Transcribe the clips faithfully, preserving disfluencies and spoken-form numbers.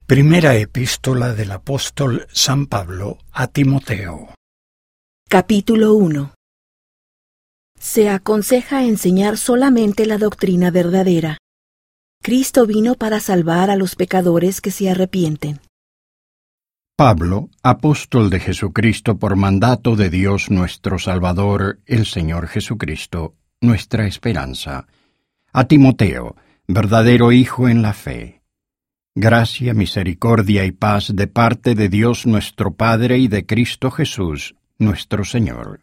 Primera epístola del apóstol San Pablo a Timoteo. Capítulo uno. Se aconseja enseñar solamente la doctrina verdadera. Cristo vino para salvar a los pecadores que se arrepienten. Pablo, apóstol de Jesucristo por mandato de Dios nuestro Salvador, el Señor Jesucristo, nuestra esperanza. A Timoteo, verdadero hijo en la fe. Gracia, misericordia y paz de parte de Dios nuestro Padre y de Cristo Jesús, nuestro Señor.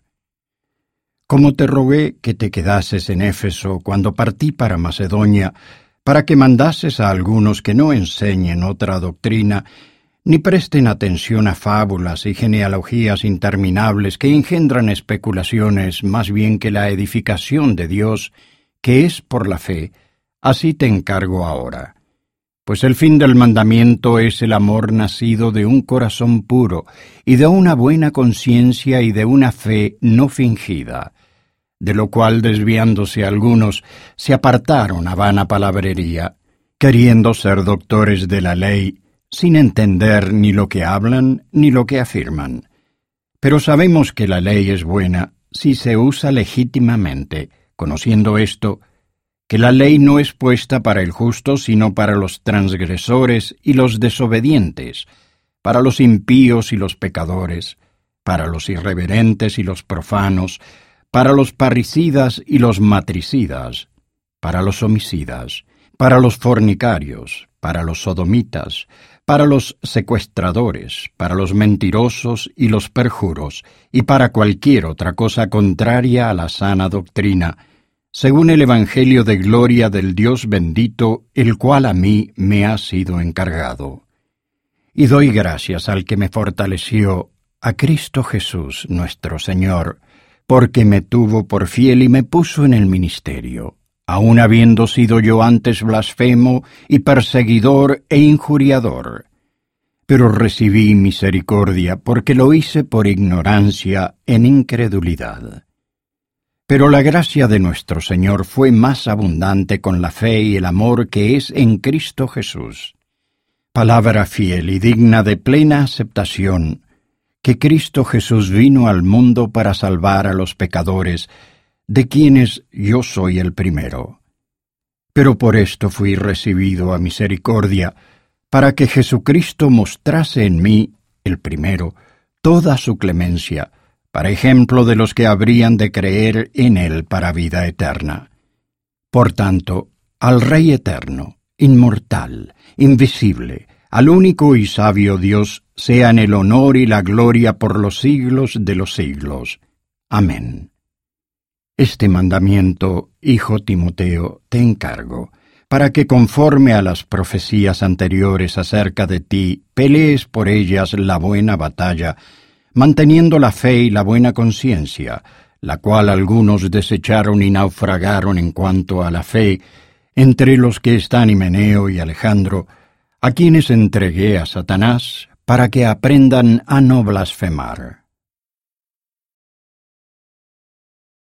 Como te rogué que te quedases en Éfeso cuando partí para Macedonia, para que mandases a algunos que no enseñen otra doctrina, ni presten atención a fábulas y genealogías interminables que engendran especulaciones más bien que la edificación de Dios, que es por la fe, así te encargo ahora. Pues el fin del mandamiento es el amor nacido de un corazón puro, y de una buena conciencia y de una fe no fingida, de lo cual desviándose algunos se apartaron a vana palabrería, queriendo ser doctores de la ley, sin entender ni lo que hablan ni lo que afirman. Pero sabemos que la ley es buena si se usa legítimamente, conociendo esto, que la ley no es puesta para el justo, sino para los transgresores y los desobedientes, para los impíos y los pecadores, para los irreverentes y los profanos, para los parricidas y los matricidas, para los homicidas, para los fornicarios, para los sodomitas, para los secuestradores, para los mentirosos y los perjuros, y para cualquier otra cosa contraria a la sana doctrina, según el Evangelio de gloria del Dios bendito, el cual a mí me ha sido encargado. Y doy gracias al que me fortaleció, a Cristo Jesús nuestro Señor, porque me tuvo por fiel y me puso en el ministerio, aun habiendo sido yo antes blasfemo y perseguidor e injuriador. Pero recibí misericordia, porque lo hice por ignorancia en incredulidad. Pero la gracia de nuestro Señor fue más abundante con la fe y el amor que es en Cristo Jesús. Palabra fiel y digna de plena aceptación, que Cristo Jesús vino al mundo para salvar a los pecadores, de quienes yo soy el primero. Pero por esto fui recibido a misericordia, para que Jesucristo mostrase en mí, el primero, toda su clemencia, para ejemplo de los que habrían de creer en Él para vida eterna. Por tanto, al Rey eterno, inmortal, invisible, al único y sabio Dios, sean el honor y la gloria por los siglos de los siglos. Amén. Este mandamiento, hijo Timoteo, te encargo, para que conforme a las profecías anteriores acerca de ti, pelees por ellas la buena batalla, manteniendo la fe y la buena conciencia, la cual algunos desecharon y naufragaron en cuanto a la fe, entre los que están Himeneo y Alejandro, a quienes entregué a Satanás, para que aprendan a no blasfemar.